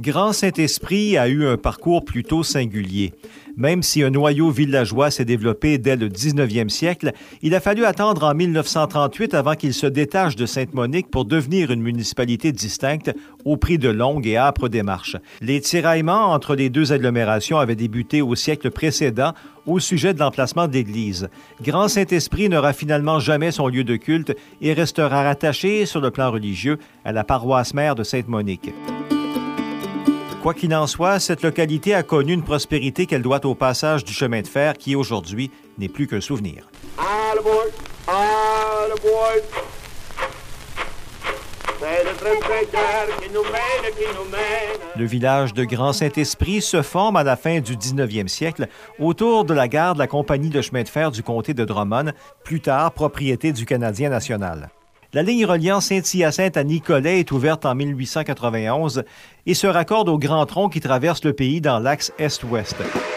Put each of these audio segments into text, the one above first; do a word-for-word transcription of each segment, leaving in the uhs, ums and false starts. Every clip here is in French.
Grand-Saint-Esprit a eu un parcours plutôt singulier. Même si un noyau villageois s'est développé dès le dix-neuvième siècle, il a fallu attendre en mille neuf cent trente-huit avant qu'il se détache de Sainte-Monique pour devenir une municipalité distincte au prix de longues et âpres démarches. Les tiraillements entre les deux agglomérations avaient débuté au siècle précédent au sujet de l'emplacement de l'église. Grand-Saint-Esprit n'aura finalement jamais son lieu de culte et restera rattaché sur le plan religieux à la paroisse mère de Sainte-Monique. Quoi qu'il en soit, cette localité a connu une prospérité qu'elle doit au passage du chemin de fer qui, aujourd'hui, n'est plus qu'un souvenir. Le village de Grand-Saint-Esprit se forme à la fin du dix-neuvième siècle autour de la gare de la Compagnie de chemin de fer du comté de Drummond, plus tard propriété du Canadien national. La ligne reliant Saint-Hyacinthe à Nicolet est ouverte en mille huit cent quatre-vingt-onze et se raccorde au grand tronc qui traverse le pays dans l'axe est-ouest.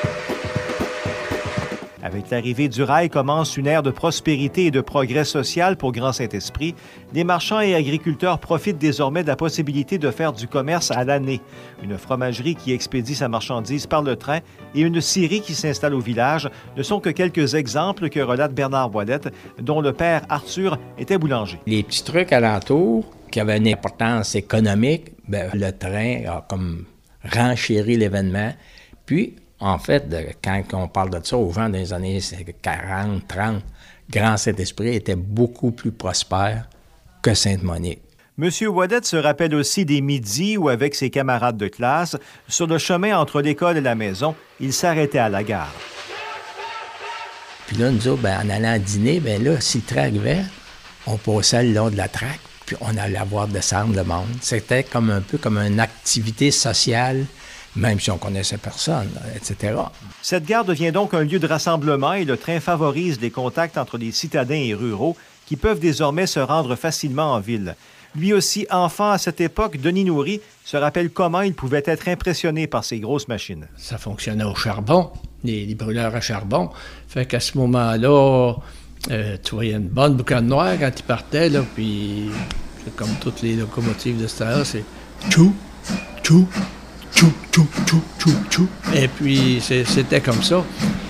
Avec l'arrivée du rail commence une ère de prospérité et de progrès social pour Grand-Saint-Esprit. Les marchands et agriculteurs profitent désormais de la possibilité de faire du commerce à l'année. Une fromagerie qui expédie sa marchandise par le train et une scierie qui s'installe au village ne sont que quelques exemples que relate Bernard Ouellette, dont le père Arthur était boulanger. Les petits trucs alentours qui avaient une importance économique, bien, le train a comme renchéri l'événement. Puis, en fait, quand on parle de ça aux gens dans les années quarante, trente, Grand-Saint-Esprit était beaucoup plus prospère que Sainte-Monique. Monsieur Ouellette se rappelle aussi des midis où, avec ses camarades de classe, sur le chemin entre l'école et la maison, il s'arrêtait à la gare. Puis là, nous autres, ben, en allant dîner, bien là, si le train arrivait, on passait le long de la traque, puis on allait voir descendre le monde. C'était comme un peu comme une activité sociale, même si on connaissait personne, et cetera. Cette gare devient donc un lieu de rassemblement et le train favorise les contacts entre les citadins et ruraux qui peuvent désormais se rendre facilement en ville. Lui aussi, enfant à cette époque, Denis Nourry se rappelle comment il pouvait être impressionné par ces grosses machines. Ça fonctionnait au charbon, les, les brûleurs à charbon. Fait qu'à ce moment-là, euh, tu voyais une bonne boucane noire quand il partait, là, puis c'est comme toutes les locomotives de ce temps-là, c'est tchou, tchou, tchou, tchou, tchou, tchou, tchou. Et puis, c'est, c'était comme ça.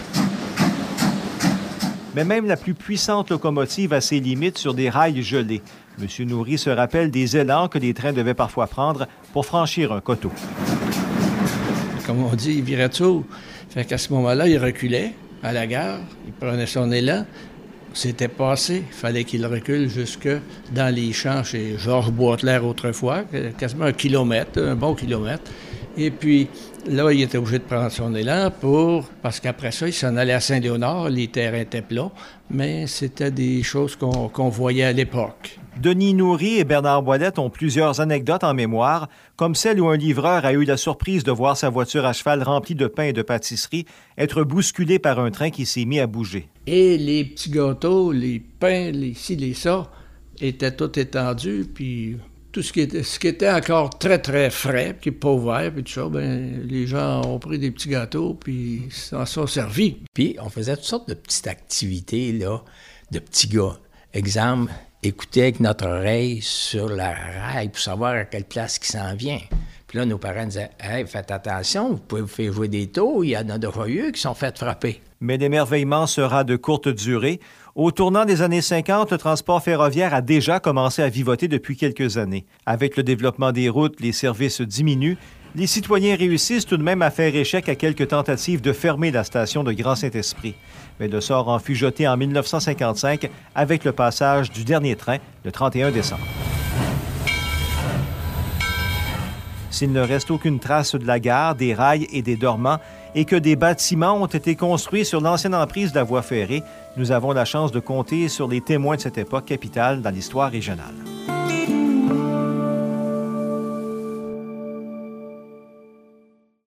Mais même la plus puissante locomotive a ses limites sur des rails gelés. M. Nourry se rappelle des élans que les trains devaient parfois prendre pour franchir un coteau. Comme on dit, il virait tout. Fait qu'à ce moment-là, il reculait à la gare, il prenait son élan. C'était passé. Il fallait qu'il recule jusque dans les champs chez Georges Boitelaire autrefois, quasiment un kilomètre, un bon kilomètre. Et puis, là, il était obligé de prendre son élan pour... Parce qu'après ça, il s'en allait à Saint-Léonard, les terrains étaient plats, mais c'était des choses qu'on, qu'on voyait à l'époque. Denis Nourry et Bernard Ouellette ont plusieurs anecdotes en mémoire, comme celle où un livreur a eu la surprise de voir sa voiture à cheval remplie de pain et de pâtisseries être bousculée par un train qui s'est mis à bouger. Et les petits gâteaux, les pains, les ci, les ça, étaient tout étendus, puis... Tout ce qui était, ce qui était encore très, très frais, qui n'est pas ouvert, puis tout ça, bien, les gens ont pris des petits gâteaux, puis s'en sont servis. Puis, on faisait toutes sortes de petites activités, là, de petits gars. Exemple, écouter avec notre oreille sur la rail pour savoir à quelle place qui s'en vient. Puis là, nos parents disaient « Hey, faites attention, vous pouvez vous faire jouer des taux, il y en a de joyeux qui sont fait frapper. » Mais l'émerveillement sera de courte durée. Au tournant des années cinquante, le transport ferroviaire a déjà commencé à vivoter depuis quelques années. Avec le développement des routes, les services diminuent. Les citoyens réussissent tout de même à faire échec à quelques tentatives de fermer la station de Grand-Saint-Esprit. Mais le sort en fut jeté en mille neuf cent cinquante-cinq avec le passage du dernier train le trente et un décembre. S'il ne reste aucune trace de la gare, des rails et des dormants et que des bâtiments ont été construits sur l'ancienne emprise de la voie ferrée, nous avons la chance de compter sur les témoins de cette époque capitale dans l'histoire régionale.